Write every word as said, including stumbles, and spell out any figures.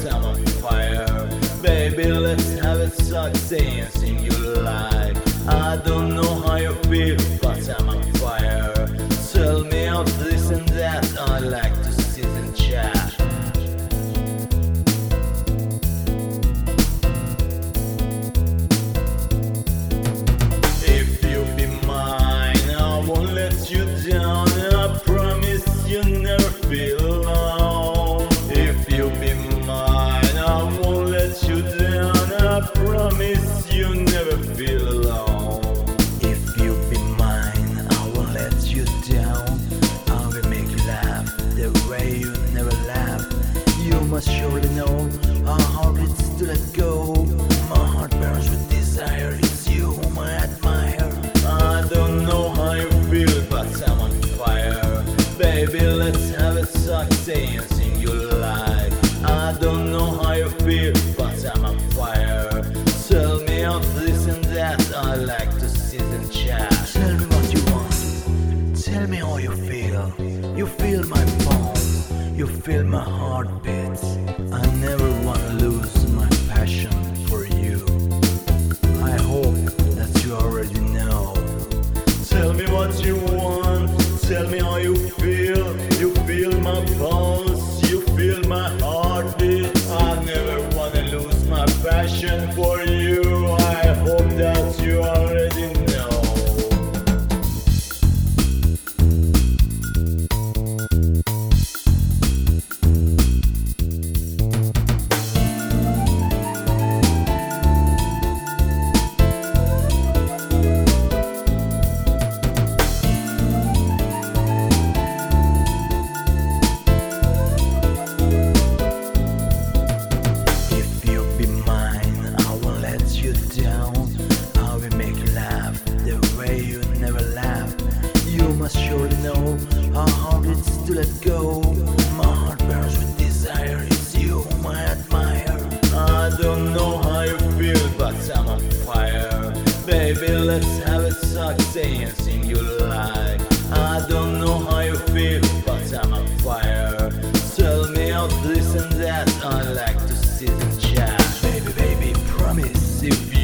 I'm on fire. Baby, let's have it suck, say anything you like. I don't know how you feel, but I'm on fire. Tell me of this and that, I like to sit and chat. If you be mine, I won't let you down. I promise you never feel alone. If you be mine, I won't let you down. I promise you never feel alone. If you be mine, I won't let you down. I will make you laugh the way you never laugh. You must surely know how hard it's to let go. My heart burns with desire, it's you whom I admire. I don't know how you feel, but I'm on fire. Baby, let's have it suck, say anything you like. I don't know how you feel, but I'm on fire. Tell me of this and that, I like to sit and chat. Tell me what you want, tell me how you feel. You feel my pulse, you feel my heartbeat. I never wanna lose my passion for you. I hope that you already know. Tell me what you want, tell me how you feel. You feel my pulse, you feel my heartbeat. I never wanna lose my passion for you. I hope that you already know. Surely know how hard it's to let go. My heart burns with desire, it's you whom I admire. I don't know how you feel, but I'm on fire. Baby, let's have it suck, say anything you like. I don't know how you feel, but I'm on fire. Tell me of this and that, I like to sit and chat. Baby, baby, promise if you